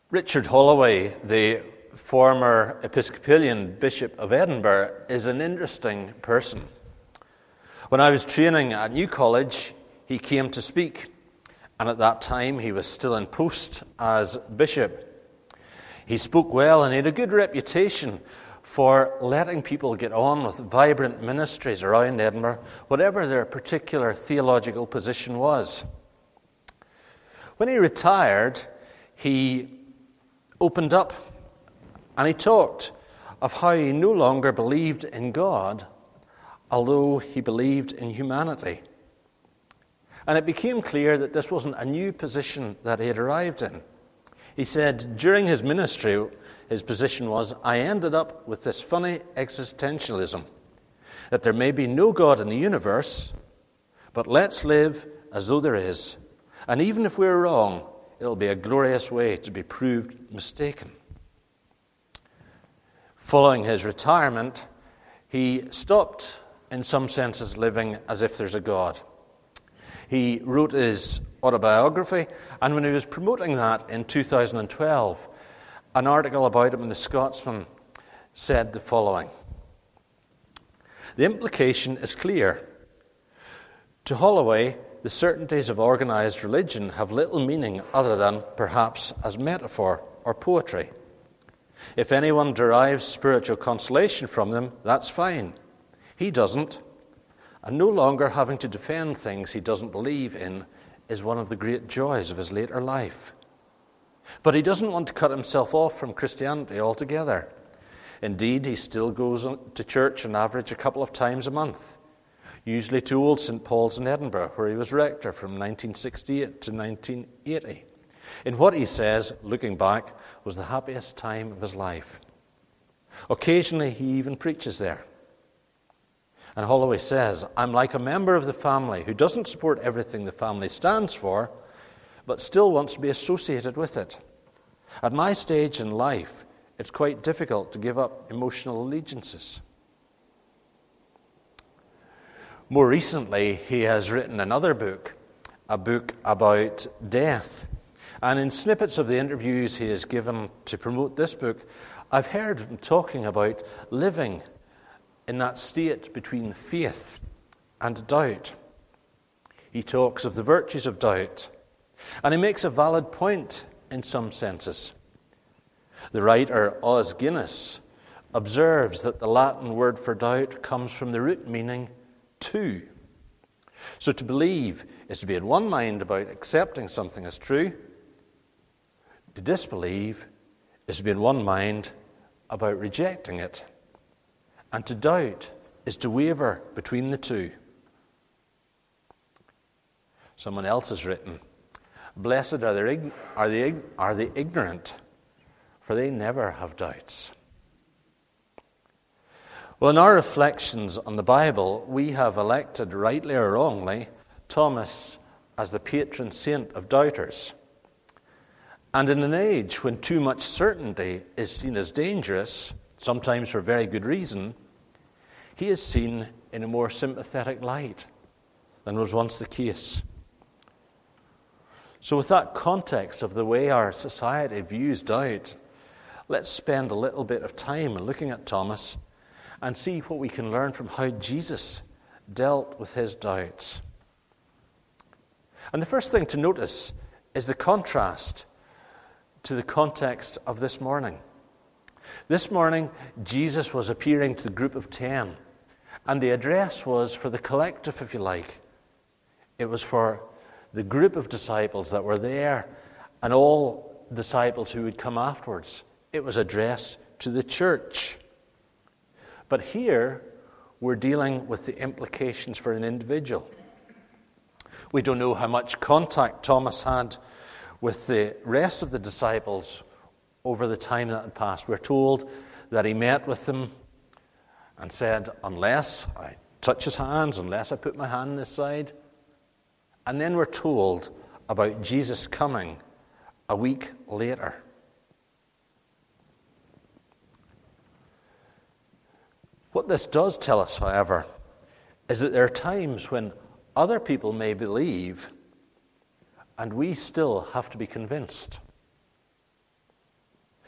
Richard Holloway, the former Episcopalian Bishop of Edinburgh, is an interesting person. When I was training at New College, he came to speak, and at that time he was still in post as bishop. He spoke well, and he had a good reputation for letting people get on with vibrant ministries around Edinburgh, whatever their particular theological position was. When he retired, he opened up and he talked of how he no longer believed in God, although he believed in humanity. And it became clear that this wasn't a new position that he had arrived in. He said during his ministry, his position was, I ended up with this funny existentialism, that there may be no God in the universe, but let's live as though there is. And even if we're wrong, it'll be a glorious way to be proved mistaken. Following his retirement, he stopped, in some senses, living as if there's a God. He wrote his autobiography, and when he was promoting that in 2012, an article about him in The Scotsman said the following: the implication is clear. To Holloway, the certainties of organized religion have little meaning other than, perhaps, as metaphor or poetry. If anyone derives spiritual consolation from them, that's fine. He doesn't. And no longer having to defend things he doesn't believe in is one of the great joys of his later life. But he doesn't want to cut himself off from Christianity altogether. Indeed, he still goes to church on average a couple of times a month, usually to Old St. Paul's in Edinburgh, where he was rector from 1968 to 1980. In what he says, looking back, was the happiest time of his life. Occasionally, he even preaches there. And Holloway says, I'm like a member of the family who doesn't support everything the family stands for, but still wants to be associated with it. At my stage in life, it's quite difficult to give up emotional allegiances. More recently, he has written another book, a book about death. And in snippets of the interviews he has given to promote this book, I've heard him talking about living in that state between faith and doubt. He talks of the virtues of doubt, and he makes a valid point in some senses. The writer Os Guinness observes that the Latin word for doubt comes from the root meaning to. So to believe is to be in one mind about accepting something as true. To disbelieve is to be in one mind about rejecting it. And to doubt is to waver between the two. Someone else has written, blessed are the ignorant, for they never have doubts. Well, in our reflections on the Bible, we have elected, rightly or wrongly, Thomas as the patron saint of doubters. And in an age when too much certainty is seen as dangerous, sometimes for very good reason, he is seen in a more sympathetic light than was once the case. So with that context of the way our society views doubt, let's spend a little bit of time looking at Thomas and see what we can learn from how Jesus dealt with his doubts. And the first thing to notice is the contrast to the context of this morning. This morning, Jesus was appearing to the group of 10, and the address was for the collective, if you like. It was for the group of disciples that were there and all disciples who would come afterwards. It was addressed to the church. But here, we're dealing with the implications for an individual. We don't know how much contact Thomas had with the rest of the disciples over the time that had passed. We're told that he met with them and said, unless I touch his hands, unless I put my hand on his side. And then we're told about Jesus coming a week later. What this does tell us, however, is that there are times when other people may believe and we still have to be convinced.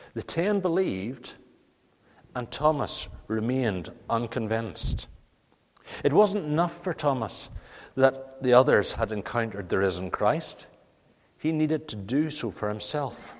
The 10 believed, and Thomas remained unconvinced. It wasn't enough for Thomas that the others had encountered the risen Christ. He needed to do so for himself.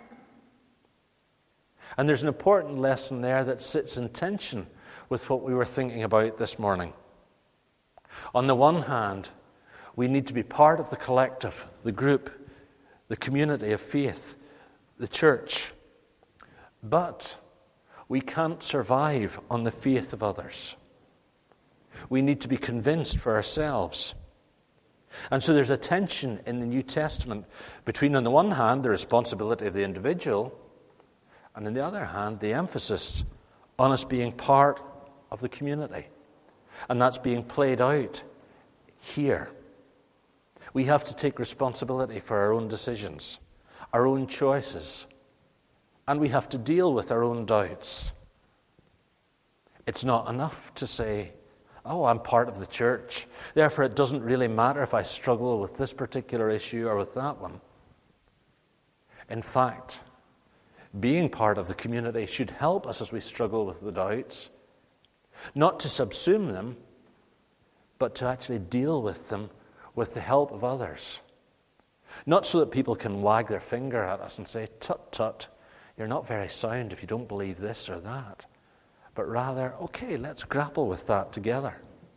And there's an important lesson there that sits in tension with what we were thinking about this morning. On the one hand, we need to be part of the collective, the group, the community of faith, the church. But we can't survive on the faith of others. We need to be convinced for ourselves. And so there's a tension in the New Testament between, on the one hand, the responsibility of the individual, and on the other hand, the emphasis on us being part of the community. And that's being played out here. We have to take responsibility for our own decisions, our own choices, and we have to deal with our own doubts. It's not enough to say, oh, I'm part of the church, therefore it doesn't really matter if I struggle with this particular issue or with that one. In fact, being part of the community should help us as we struggle with the doubts, not to subsume them, but to actually deal with them with the help of others. Not so that people can wag their finger at us and say, tut, tut, you're not very sound if you don't believe this or that. But rather, okay, let's grapple with that together.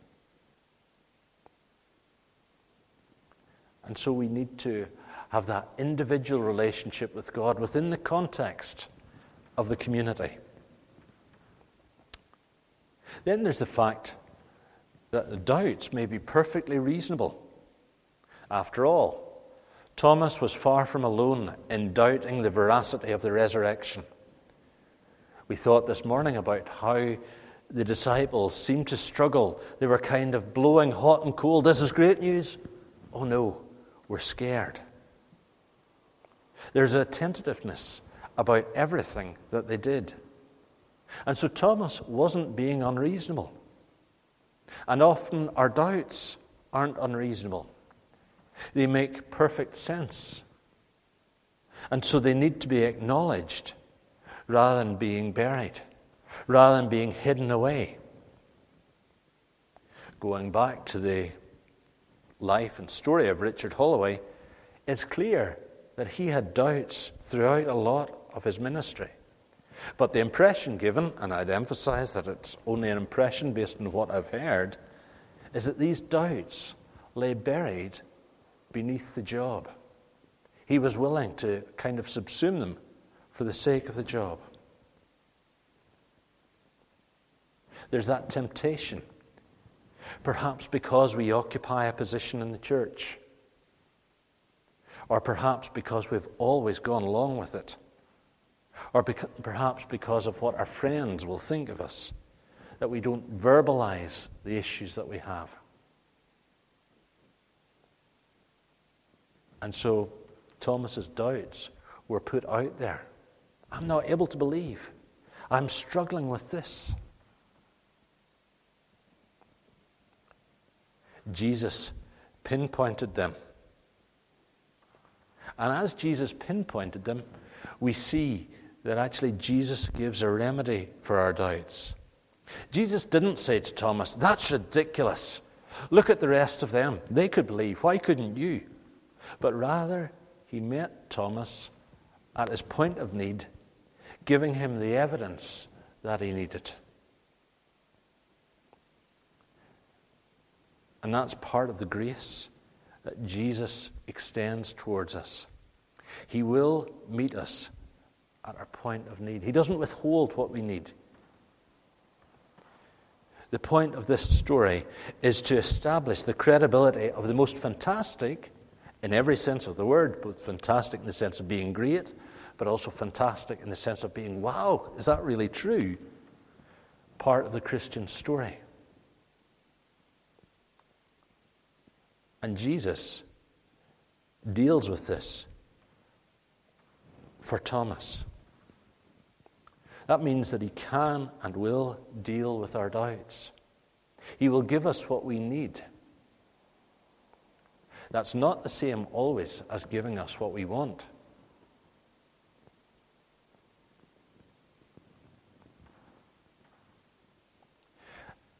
And so we need to have that individual relationship with God within the context of the community. Then there's the fact that the doubts may be perfectly reasonable. After all, Thomas was far from alone in doubting the veracity of the resurrection. We thought this morning about how the disciples seemed to struggle. They were kind of blowing hot and cold. This is great news. Oh no, we're scared. There's a tentativeness about everything that they did. And so Thomas wasn't being unreasonable. And often our doubts aren't unreasonable. They make perfect sense. And so they need to be acknowledged rather than being buried, rather than being hidden away. Going back to the life and story of Richard Holloway, it's clear that he had doubts throughout a lot of his ministry. But the impression given, and I'd emphasize that it's only an impression based on what I've heard, is that these doubts lay buried beneath the job. He was willing to kind of subsume them for the sake of the job. There's that temptation, perhaps because we occupy a position in the church, or perhaps because we've always gone along with it, or perhaps because of what our friends will think of us, that we don't verbalize the issues that we have. And so Thomas's doubts were put out there. I'm not able to believe. I'm struggling with this. Jesus pinpointed them. And as Jesus pinpointed them, we see that actually Jesus gives a remedy for our doubts. Jesus didn't say to Thomas, that's ridiculous. Look at the rest of them. They could believe. Why couldn't you? But rather, he met Thomas at his point of need, giving him the evidence that he needed. And that's part of the grace that Jesus extends towards us. He will meet us at our point of need. He doesn't withhold what we need. The point of this story is to establish the credibility of the most fantastic, in every sense of the word, both fantastic in the sense of being great, but also fantastic in the sense of being, wow, is that really true? Part of the Christian story. And Jesus deals with this for Thomas. That means that he can and will deal with our doubts. He will give us what we need. That's not the same always as giving us what we want.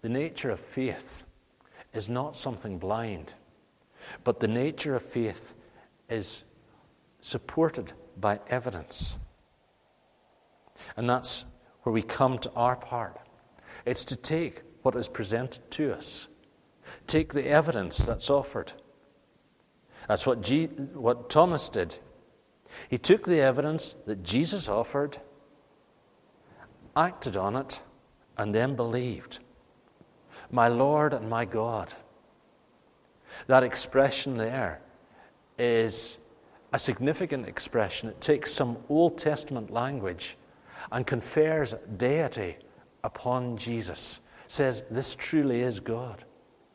The nature of faith is not something blind, but the nature of faith is supported by evidence. And that's where we come to our part. It's to take what is presented to us, take the evidence that's offered. That's what Thomas did. He took the evidence that Jesus offered, acted on it, and then believed. My Lord and my God. That expression there is a significant expression. It takes some Old Testament language and confers deity upon Jesus. Says, this truly is God.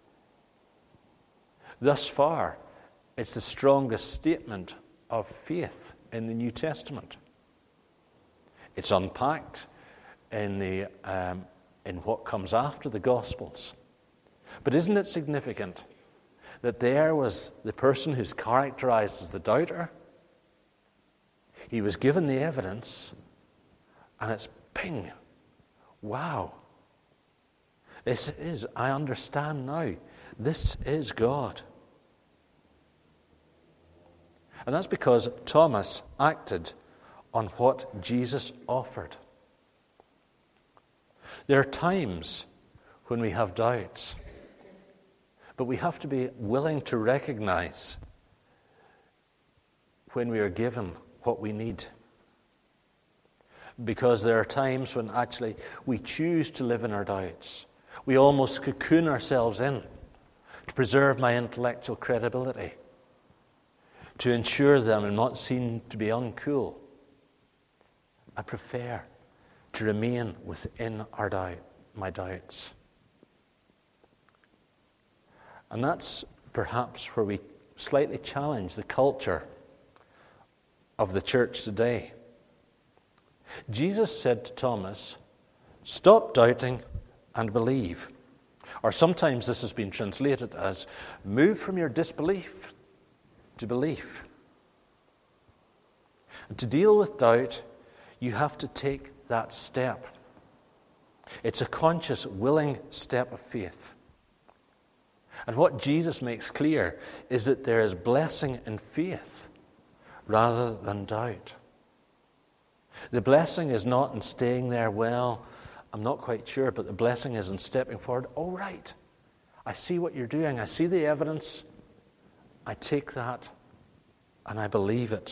Thus far, it's the strongest statement of faith in the New Testament. It's unpacked in what comes after the Gospels. But isn't it significant that there was the person who's characterized as the doubter? He was given the evidence, and it's ping. Wow. This is, I understand now, this is God. And that's because Thomas acted on what Jesus offered. There are times when we have doubts, but we have to be willing to recognize when we are given what we need. Because there are times when actually we choose to live in our doubts. We almost cocoon ourselves in to preserve my intellectual credibility, to ensure that I'm not seen to be uncool. I prefer to remain within my doubts. And that's perhaps where we slightly challenge the culture of the church today. Jesus said to Thomas, stop doubting and believe. Or sometimes this has been translated as, move from your disbelief to belief. And to deal with doubt, you have to take that step. It's a conscious, willing step of faith. And what Jesus makes clear is that there is blessing in faith rather than doubt. The blessing is not in staying there, well, I'm not quite sure, but the blessing is in stepping forward. Oh, right, I see what you're doing. I see the evidence. I take that and I believe it.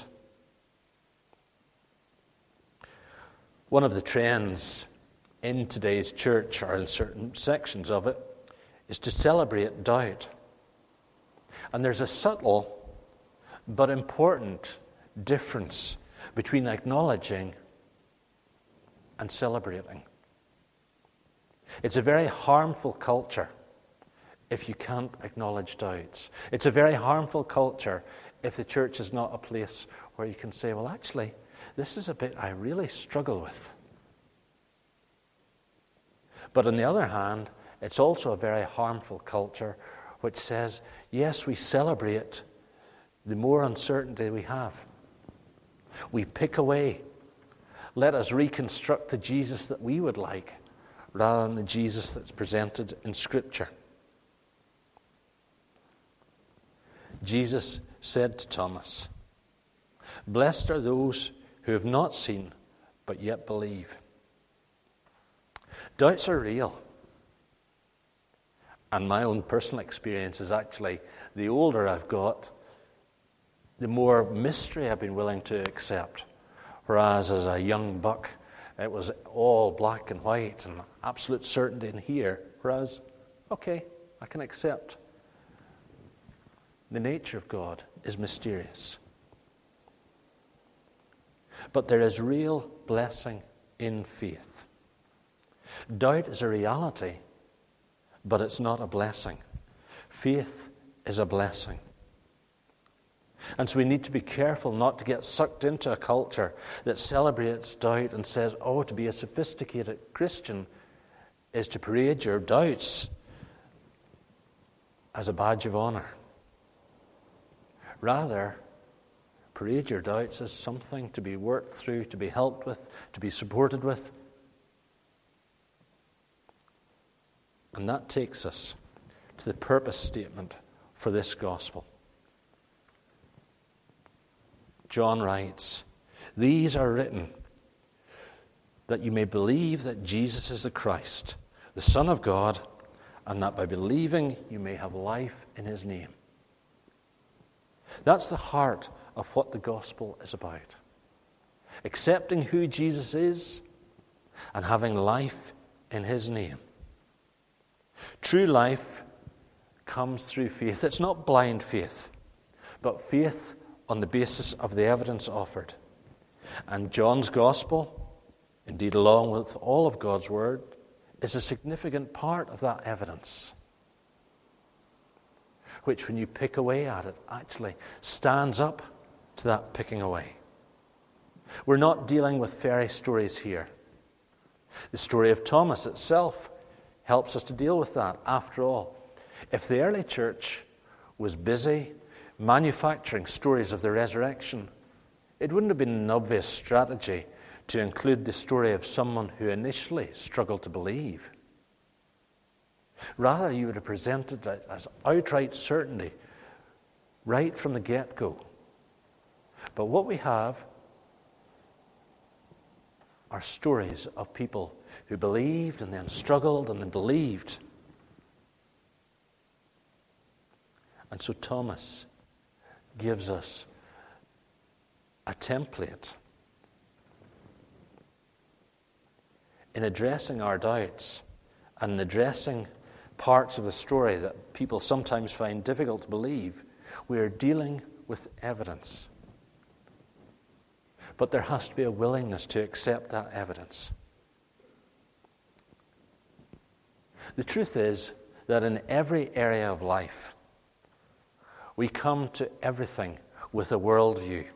One of the trends in today's church, or in certain sections of it, is to celebrate doubt. And there's a subtle but important difference between acknowledging and celebrating. It's a very harmful culture if you can't acknowledge doubts. It's a very harmful culture if the church is not a place where you can say, well, actually, this is a bit I really struggle with. But on the other hand, it's also a very harmful culture which says, yes, we celebrate the more uncertainty we have. We pick away. Let us reconstruct the Jesus that we would like rather than the Jesus that's presented in Scripture. Jesus said to Thomas, blessed are those who have not seen but yet believe. Doubts are real. And my own personal experience is actually, the older I've got, the more mystery I've been willing to accept. Whereas as a young buck, it was all black and white and absolute certainty in here. Whereas, okay, I can accept. The nature of God is mysterious. But there is real blessing in faith. Doubt is a reality, but it's not a blessing. Faith is a blessing. And so we need to be careful not to get sucked into a culture that celebrates doubt and says, oh, to be a sophisticated Christian is to parade your doubts as a badge of honor. Rather, parade your doubts as something to be worked through, to be helped with, to be supported with. And that takes us to the purpose statement for this gospel. John writes, "These are written that you may believe that Jesus is the Christ, the Son of God, and that by believing you may have life in his name." That's the heart of what the gospel is about. Accepting who Jesus is and having life in his name. True life comes through faith. It's not blind faith, but faith on the basis of the evidence offered. And John's gospel, indeed along with all of God's word, is a significant part of that evidence, which when you pick away at it actually stands up to that picking away. We're not dealing with fairy stories here. The story of Thomas itself helps us to deal with that. After all, if the early church was busy manufacturing stories of the resurrection, it wouldn't have been an obvious strategy to include the story of someone who initially struggled to believe. Rather, you would have presented it as outright certainty right from the get-go. But what we have are stories of people who believed and then struggled and then believed. And so Thomas gives us a template in addressing our doubts and in addressing parts of the story that people sometimes find difficult to believe. We are dealing with evidence. But there has to be a willingness to accept that evidence. The truth is that in every area of life, we come to everything with a worldview.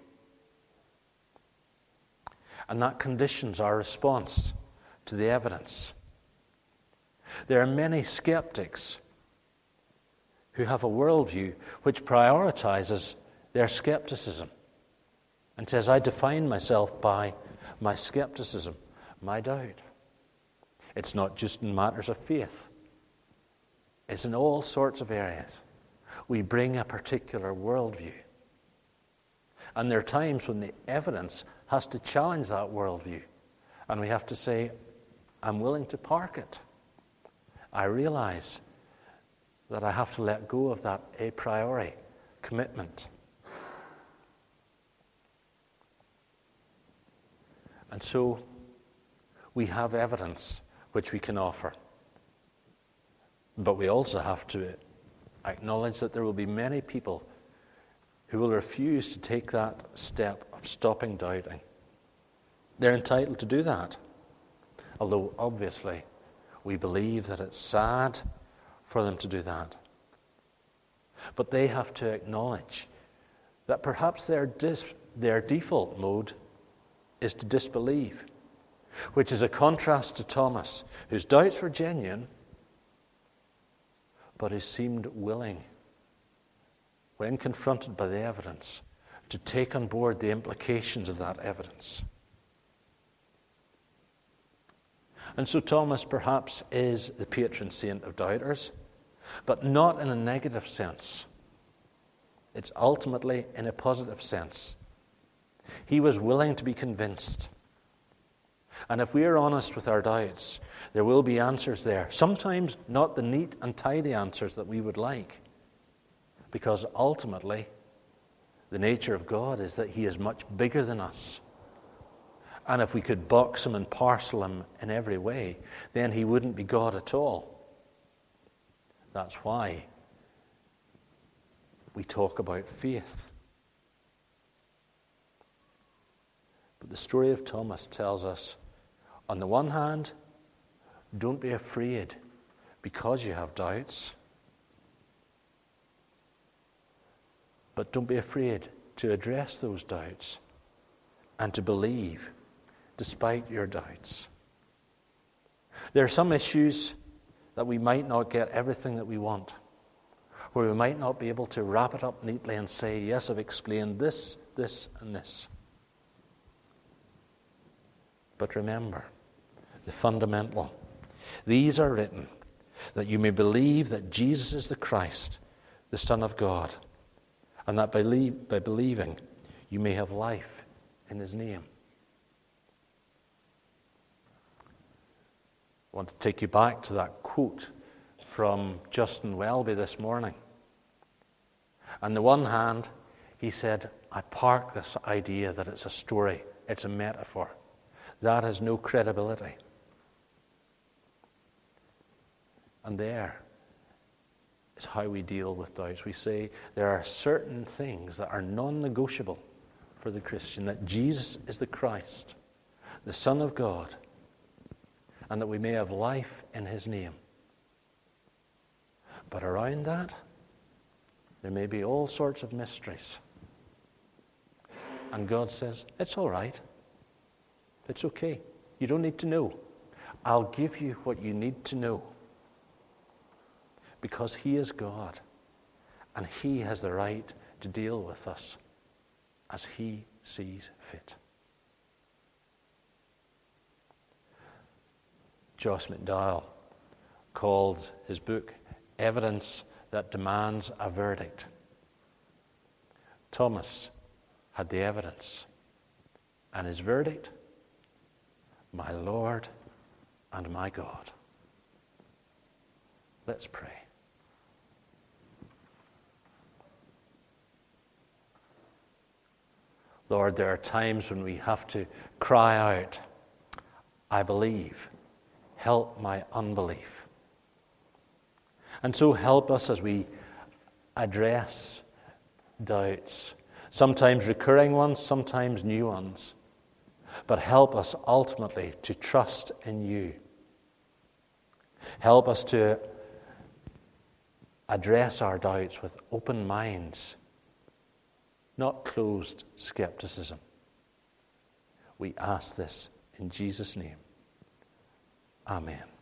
And that conditions our response to the evidence. There are many skeptics who have a worldview which prioritizes their skepticism and says, I define myself by my skepticism, my doubt. It's not just in matters of faith. It's in all sorts of areas. We bring a particular worldview. And there are times when the evidence has to challenge that worldview. And we have to say, I'm willing to park it. I realize that I have to let go of that a priori commitment. And so we have evidence which we can offer. But we also have to acknowledge that there will be many people who will refuse to take that step of stopping doubting. They're entitled to do that. Although, obviously, we believe that it's sad for them to do that. But they have to acknowledge that perhaps their default mode is to disbelieve, which is a contrast to Thomas, whose doubts were genuine, but who seemed willing, when confronted by the evidence, to take on board the implications of that evidence. And so Thomas perhaps is the patron saint of doubters, but not in a negative sense. It's ultimately in a positive sense. He was willing to be convinced. And if we are honest with our doubts, there will be answers there. Sometimes not the neat and tidy answers that we would like, because ultimately the nature of God is that he is much bigger than us. And if we could box him and parcel him in every way, then he wouldn't be God at all. That's why we talk about faith. But the story of Thomas tells us, on the one hand, don't be afraid because you have doubts. But don't be afraid to address those doubts and to believe despite your doubts. There are some issues that we might not get everything that we want, where we might not be able to wrap it up neatly and say, yes, I've explained this, this, and this. But remember, the fundamental. These are written that you may believe that Jesus is the Christ, the Son of God, and that by believing you may have life in his name. I want to take you back to that quote from Justin Welby this morning. On the one hand, he said, I park this idea that it's a story, it's a metaphor. That has no credibility. And there is how we deal with doubts. We say there are certain things that are non-negotiable for the Christian, that Jesus is the Christ, the Son of God, and that we may have life in his name. But around that, there may be all sorts of mysteries. And God says, it's all right. It's okay. You don't need to know. I'll give you what you need to know. Because he is God. And he has the right to deal with us as he sees fit. Josh McDowell called his book Evidence That Demands a Verdict. Thomas had the evidence, and his verdict, my Lord and my God. Let's pray. Lord, there are times when we have to cry out, I believe, help my unbelief. And so help us as we address doubts, sometimes recurring ones, sometimes new ones. But help us ultimately to trust in you. Help us to address our doubts with open minds, not closed skepticism. We ask this in Jesus' name. Amen.